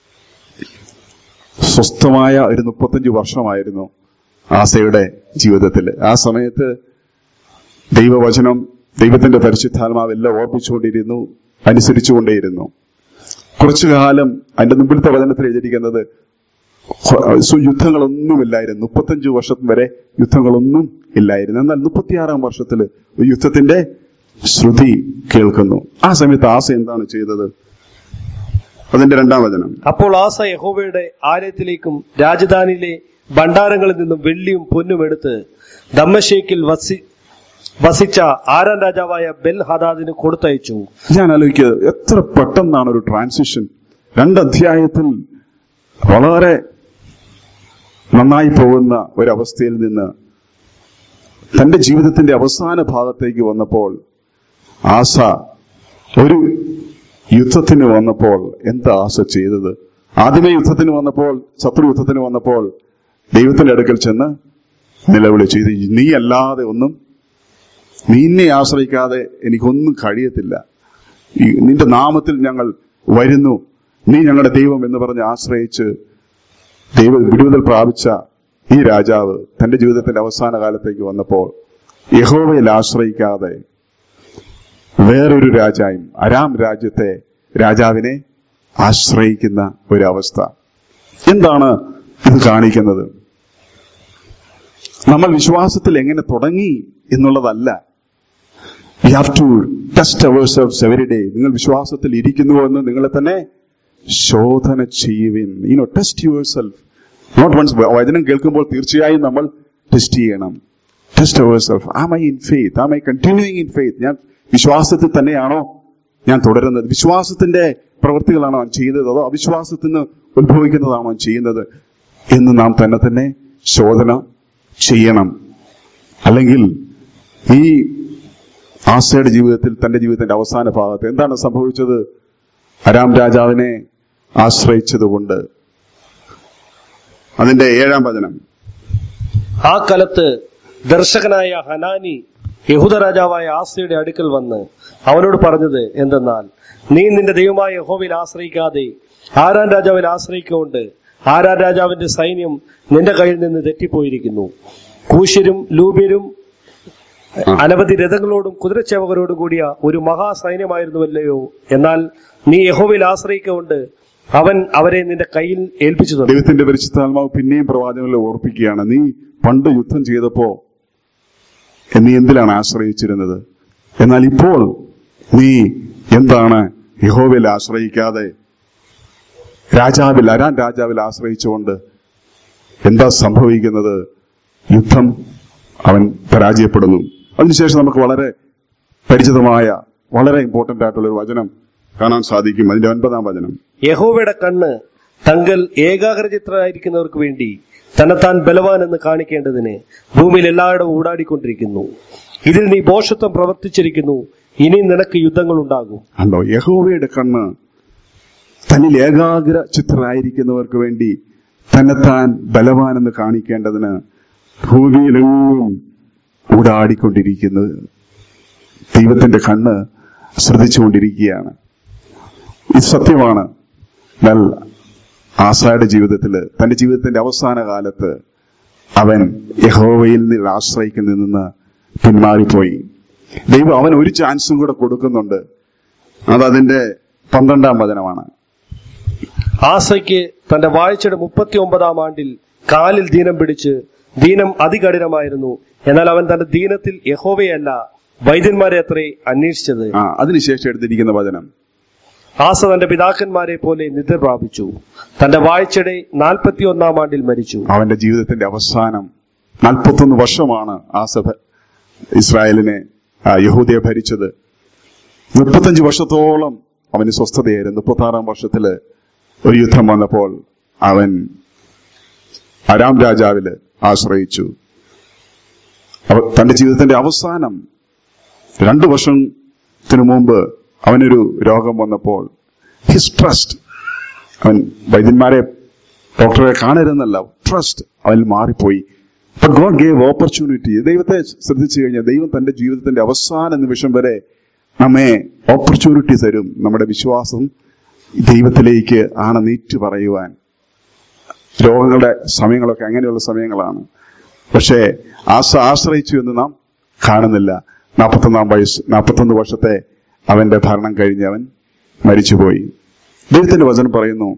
സ്വസ്ഥമായ ഒരു 35 വർഷമായിരുന്നു ആസയുടെ ജീവിതത്തിൽ. ആ സമയത്ത് ദൈവവചനം, ദൈവത്തിന്റെ പരിശുദ്ധാത്മാവ് എല്ലാം ഓർപ്പിച്ചുകൊണ്ടിരുന്നു, അനുസരിച്ചുകൊണ്ടേയിരുന്നു. കുറച്ചു കാലം അതിന്റെ മുമ്പിലത്തെ വചനത്തിൽ എഴുതിയിരിക്കുന്നത് യുദ്ധങ്ങളൊന്നുമില്ലായിരുന്നു. 35 വർഷം വരെ യുദ്ധങ്ങളൊന്നും ഇല്ലായിരുന്നു. എന്നാൽ 36-ാം വർഷത്തില് യുദ്ധത്തിന്റെ ശ്രുതി കേൾക്കുന്നു. ആ സമയത്ത് ആസ എന്താണ് ചെയ്തത്? അതിന്റെ 2-ാം വചനം. അപ്പോൾ ആസ യഹോവയുടെ ആലയത്തിലേക്കും രാജധാനിയിലെ ഭണ്ഡാരങ്ങളിൽ നിന്നും വെള്ളിയും പൊന്നും എടുത്ത് ദമ്മശേക്കിൽ വസിച്ച ആരാം രാജാവായ ബെൽ ഹദാദിന് കൊടുത്തയച്ചു. ഞാൻ ആലോചിക്കുക, എത്ര പെട്ടെന്നാണ് ഒരു ട്രാൻസിഷൻ. 2 അധ്യായത്തിൽ വളരെ നന്നായി പോകുന്ന ഒരവസ്ഥയിൽ നിന്ന് തന്റെ ജീവിതത്തിന്റെ അവസാന ഭാഗത്തേക്ക് വന്നപ്പോൾ ആസ ഒരു യുദ്ധത്തിന് വന്നപ്പോൾ എന്താ ആസ ചെയ്തത്? ആദ്യമേ യുദ്ധത്തിന് വന്നപ്പോൾ, ശത്രു യുദ്ധത്തിന് വന്നപ്പോൾ ദൈവത്തിന്റെ അടുക്കൽ ചെന്ന് നിലവിളിച്ചു, നീ അല്ലാതെ ഒന്നും, നിന്നെ ആശ്രയിക്കാതെ എനിക്കൊന്നും കഴിയത്തില്ല, നിന്റെ നാമത്തിൽ ഞങ്ങൾ വരുന്നു, നീ ഞങ്ങളുടെ ദൈവം എന്ന് പറഞ്ഞ് ആശ്രയിച്ച് വിടുതൽ പ്രാപിച്ച ഈ രാജാവ് തന്റെ ജീവിതത്തിന്റെ അവസാന കാലത്തേക്ക് വന്നപ്പോൾ യഹോവയിൽ ആശ്രയിക്കാതെ വേറൊരു അരാം രാജ്യത്തെ രാജാവിനെ ആശ്രയിക്കുന്ന ഒരവസ്ഥ. എന്താണ് ഇത് കാണിക്കുന്നത്. നമ്മൾ വിശ്വാസത്തിൽ എങ്ങനെ തുടങ്ങി എന്നുള്ളതല്ല. We have to test ourselves every day. നിങ്ങൾ വിശ്വാസത്തിൽ ഇരിക്കുന്നുവോ എന്ന് നിങ്ങളെ തന്നെ ശോധന ചെയ്യുവിൻ. Test yourself. Not once. വചനം കേൾക്കുമ്പോൾ തീർച്ചയായും നമ്മൾ ടെസ്റ്റ് ചെയ്യണം. Test ourselves. Am I in faith? Am I continuing in faith? ഞാൻ വിശ്വാസത്തിൽ തന്നെയാണോ ഞാൻ തുടരുന്നത്? വിശ്വാസത്തിന്റെ പ്രവൃത്തികളാണോ ഞാൻ ചെയ്യുന്നത്, അതോ അവിശ്വാസത്തിൽ നിന്ന് ഉത്ഭവിക്കുന്നതാണോ ചെയ്യുന്നത് എന്ന് നാം തന്നെ ശോധന ചെയ്യണം. അല്ലെങ്കിൽ ഈ ആസയുടെ ജീവിതത്തിൽ, തന്റെ ജീവിതത്തിന്റെ അവസാന ഭാഗത്ത് എന്താണ് സംഭവിച്ചത്? അരാം രാജാവിനെ ആശ്രയിച്ചതുകൊണ്ട്. അതിന്റെ 7-ാം വചനം. ആ കാലത്ത് ദർശകനായ ഹനാനി യഹൂദ രാജാവായ ആസയുടെ അടുക്കൽ വന്ന് അവനോട് പറഞ്ഞത് എന്തെന്നാൽ, നീ നിന്റെ ദൈവമായ യഹോവയിൽ ആശ്രയിക്കാതെ ആരാൻ രാജാവിൽ ആശ്രയിക്കൊണ്ട് ആരാൻ രാജാവിന്റെ സൈന്യം നിന്റെ കയ്യിൽ നിന്ന് തെറ്റിപ്പോയിരിക്കുന്നു. കൂശ്യരും ലൂബ്യരും അനവധി രഥങ്ങളോടും കുതിരച്ചേവകരോടും കൂടിയ ഒരു മഹാസൈന്യമായിരുന്നുവല്ലയോ. എന്നാൽ നീ യഹോവയിൽ ആശ്രയിക്കൊണ്ട് അവൻ അവരെ നിന്റെ കയ്യിൽ ഏൽപ്പിച്ചു തന്നു. ദൈവത്തിന്റെ പരിശുദ്ധാത്മാവ് പിന്നെയും പ്രവാചകനെ ഓർപ്പിക്കുകയാണ്, നീ പണ്ട് യുദ്ധം ചെയ്തപ്പോ നീ എന്തിലാണ് ആശ്രയിച്ചിരുന്നത്? എന്നാൽ ഇപ്പോൾ നീ എന്താണ് യഹോവയിൽ ആശ്രയിക്കാതെ അരാം രാജാവിൽ ആശ്രയിച്ചുകൊണ്ട് എന്താ സംഭവിക്കുന്നത്? യുദ്ധം അവൻ പരാജയപ്പെടുന്നു. അതിനുശേഷം നമുക്ക് വളരെ പരിചിതമായ, വളരെ ഇമ്പോർട്ടന്റ് ആയിട്ടുള്ള ഒരു വചനം കാണാൻ സാധിക്കും. അതിന്റെ 9-ാം വചനം. യഹോവയുടെ കണ്ണ് തങ്ങൾ ഏകാഗ്രചിത്തരായിരിക്കുന്നവർക്ക് വേണ്ടി തന്നെത്താൻ ബലവാൻ എന്ന് കാണിക്കേണ്ടതിന് ഭൂമിയിൽ എല്ലായിടവും ഊടാടിക്കൊണ്ടിരിക്കുന്നു. ഇതിൽ നീ ഭോഷത്വം പ്രവർത്തിച്ചിരിക്കുന്നു, ഇനി നിനക്ക് യുദ്ധങ്ങൾ ഉണ്ടാകും. അല്ലോ, യഹോവയുടെ കണ്ണ് തന്നിൽ ഏകാഗ്രചിത്തരായിരിക്കുന്നവർക്ക് വേണ്ടി തന്നെത്താൻ ബലവാൻ എന്ന് കാണിക്കേണ്ടതിന് ഭൂമിയിലെങ്ങും ഊടാടിക്കൊണ്ടിരിക്കുന്നു. ദൈവത്തിന്റെ കണ്ണ് ശ്രദ്ധിച്ചുകൊണ്ടിരിക്കുകയാണ്. ഇത് സത്യമാണ്. എന്നാൽ ആസയുടെ ജീവിതത്തില്, തന്റെ ജീവിതത്തിന്റെ അവസാന കാലത്ത് അവൻ യഹോവയിൽ നിന്ന് ആശ്രയിക്കുന്നതിൽ നിന്ന് പിന്മാറിപ്പോയി. ദൈവം അവൻ ഒരു ചാൻസും കൂടെ കൊടുക്കുന്നുണ്ട്. അതതിന്റെ 12-ാം വചനമാണ്. ആസയ്ക്ക് തന്റെ വാഴ്ചയുടെ 39-ാം ആണ്ടിൽ കാലിൽ ദീനം പിടിച്ച്, ദീനം അതികഠിനമായിരുന്നു. എന്നാൽ അവൻ തന്റെ ദീനത്തിൽ യഹോവയല്ല വൈദ്യന്മാരെ അത്രേ അന്വേഷിച്ചത്. അതിനുശേഷം എടുത്തിരിക്കുന്ന വചനം. ആസ തന്റെ പിതാക്കന്മാരെ പോലെ നിദ്ര പ്രാപിച്ചു, തന്റെ വാഴ്ചയുടെ 41-ാം ആണ്ടിൽ മരിച്ചു. അവന്റെ ജീവിതത്തിന്റെ അവസാനം 41 വർഷമാണ് ആസ ഇസ്രായേലിനെ, യഹൂദയെ ഭരിച്ചത്. 35 വർഷത്തോളം അവന് സ്വസ്ഥതയായിരുന്നു. 36-ാം വർഷത്തില് ഒരു യുദ്ധം വന്നപ്പോൾ അവൻ അരാം രാജാവില് ആശ്രയിച്ചു. തന്റെ ജീവിതത്തിന്റെ അവസാനം 2 വർഷത്തിനു മുമ്പ് അവനൊരു രോഗം വന്നപ്പോൾ ഹിസ് ട്രസ്റ്റ്, അവൻ വൈദ്യന്മാരെ, ഡോക്ടറെ കാണരുതെന്നല്ല, ട്രസ്റ്റ് അവൻ മാറിപ്പോയി. But God gave opportunity. ദൈവത്തെ ശ്രദ്ധിച്ചു കഴിഞ്ഞാൽ ദൈവം തന്റെ ജീവിതത്തിന്റെ അവസാന നിമിഷം വരെ നമ്മെ ഓപ്പർച്യൂണിറ്റി തരും. നമ്മുടെ വിശ്വാസം ദൈവത്തിലേക്ക് ആണ് നീറ്റു പറയുവാൻ. രോഗങ്ങളുടെ സമയങ്ങളൊക്കെ അങ്ങനെയുള്ള സമയങ്ങളാണ്. പക്ഷേ ആശ്രയിച്ചു എന്ന് നാം കാണുന്നില്ല. 41 വർഷത്തെ അവന്റെ ഭരണം കഴിഞ്ഞ് അവൻ മരിച്ചുപോയി. ദൈവത്തിന്റെ വചനം പറയുന്നു,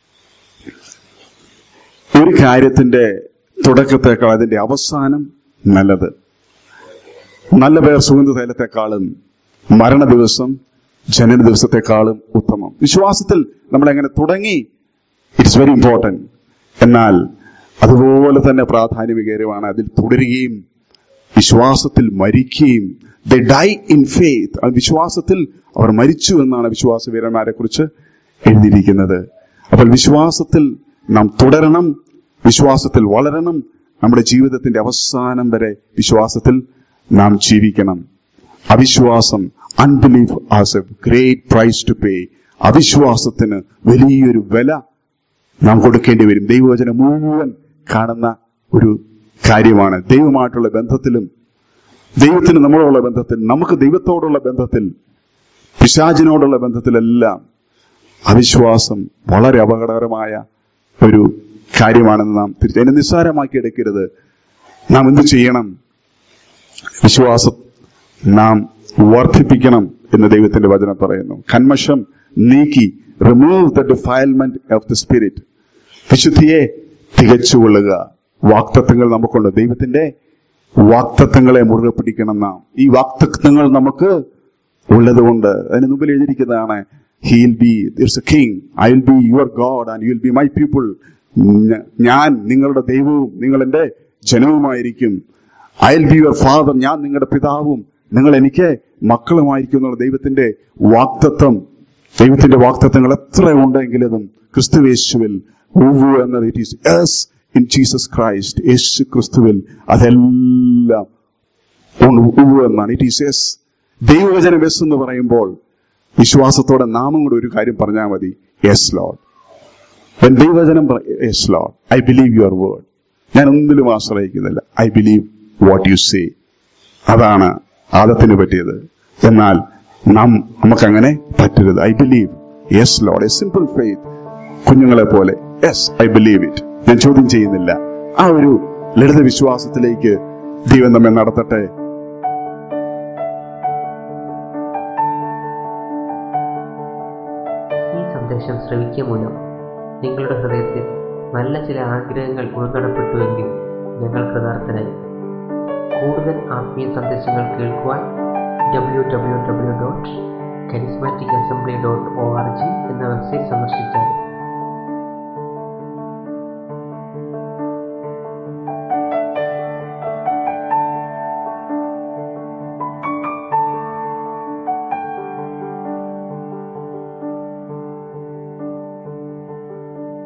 ഒരു കാര്യത്തിന്റെ തുടക്കത്തെക്കാൾ അതിന്റെ അവസാനം നല്ലത്. നല്ല പേർ സുഗന്ധതൈലത്തെക്കാളും മരണ ദിവസം ജനന ദിവസത്തെക്കാളും ഉത്തമം. വിശ്വാസത്തിൽ നമ്മൾ എങ്ങനെ തുടങ്ങി, ഇറ്റ്സ് വെരി ഇമ്പോർട്ടന്റ്. എന്നാൽ അതുപോലെ തന്നെ പ്രാധാന്യമേറിയതാണ് അതിൽ തുടരുകയും വിശ്വാസത്തിൽ മരിക്കുകയും. They die in faith. വിശ്വാസത്തിൽ അവർ മരിച്ചു എന്നാണ് വിശ്വാസവീരന്മാരെ കുറിച്ച് എഴുതിയിരിക്കുന്നത്. അപ്പോൾ വിശ്വാസത്തിൽ നാം തുടരണം, വിശ്വാസത്തിൽ വളരണം. നമ്മുടെ ജീവിതത്തിന്റെ അവസാനം വരെ വിശ്വാസത്തിൽ നാം ജീവിക്കണം. അവിശ്വാസം, unbelief has a great price to pay. അവിശ്വാസത്തിന് വലിയൊരു വില നാം കൊടുക്കേണ്ടി വരും. ദൈവവചനം മുഴുവൻ കാണുന്ന ഒരു കാര്യമാണ്. ദൈവമായിട്ടുള്ള ബന്ധത്തിലും ദൈവത്തിന് നമ്മളോടുള്ള ബന്ധത്തിൽ, നമുക്ക് ദൈവത്തോടുള്ള ബന്ധത്തിൽ, പിശാചിനോടുള്ള ബന്ധത്തിലെല്ലാം അവിശ്വാസം വളരെ അപകടകരമായ ഒരു കാര്യമാണെന്ന് നാം അതിനെ നിസ്സാരമാക്കി എടുക്കരുത്. നാം എന്ത് ചെയ്യണം? വിശ്വാസം നാം വർദ്ധിപ്പിക്കണം എന്ന് ദൈവത്തിന്റെ വചനം പറയുന്നു. കന്മഷം നീക്കി, remove the defilement of the spirit. വിശുദ്ധിയെ തികച്ചുകൊള്ളുക. വാക്തത്വങ്ങൾ നമുക്കുണ്ട്. ദൈവത്തിന്റെ വാക്തത്വങ്ങളെ മുറുകെ പിടിക്കണം നാം. ഈ വാക്തത്വങ്ങൾ നമുക്ക് ഉള്ളതുകൊണ്ട് അതിന് മുമ്പിൽ എഴുതിയിരിക്കുന്നതാണ്, He'll be, there's a king, I'll be your God and you'll be my people. ഞാൻ നിങ്ങളുടെ ദൈവവും നിങ്ങൾ എന്റെ ജനവുമായിരിക്കും. I'll be your father, ഞാൻ നിങ്ങളുടെ പിതാവും നിങ്ങൾ എനിക്ക് മക്കളുമായിരിക്കും എന്നുള്ള ദൈവത്തിന്റെ വാക്തത്വങ്ങൾ എത്ര ഉണ്ടെങ്കിലും ക്രിസ്തുവേശുവിൽ ഉവ്വ് എന്നത് it is yes in Jesus Christ. യേശു ക്രിസ്തുവിൽ അതെല്ലാം ഉവ്വ് എന്നാണ്. It is yes. ദൈവവചനം യെസ് എന്ന് പറയുമ്പോൾ വിശ്വാസത്തോടെ നാമും കൂടെ ഒരു കാര്യം പറഞ്ഞാൽ മതി, യെസ് ലോർഡ്. ദൈവവചനം yes Lord, I believe your word. ഞാൻ ഒന്നിലും ആശ്രയിക്കുന്നില്ല, I believe what you say. അതാണ് ആദത്തിന് പറ്റിയത്. എന്നാൽ നമുക്കങ്ങനെ പറ്റരുത്. I believe, yes Lord, a simple faith. കുഞ്ഞുങ്ങളെ പോലെ യെസ് ഐ ബിലീവ് ഇറ്റ്. ഞാൻ ചോദ്യം ചെയ്യുന്നില്ല. ആ ഒരു ലളിത വിശ്വാസത്തിലേക്ക് ദൈവം നമ്മെ നടത്തട്ടെ. സന്ദേശം ശ്രവിക്കുക മൂലം നിങ്ങളുടെ ഹൃദയത്തിൽ നല്ല ചില ആഗ്രഹങ്ങൾ ഉൾക്കടപ്പെട്ടുവെങ്കിൽ ഞങ്ങൾ കൃതാർത്ഥരായി. കൂടുതൽ ആത്മീയ സന്ദേശങ്ങൾ കേൾക്കുവാൻ www.charismaticassembly.org എന്ന വെബ്സൈറ്റ് സന്ദർശിച്ചാൽ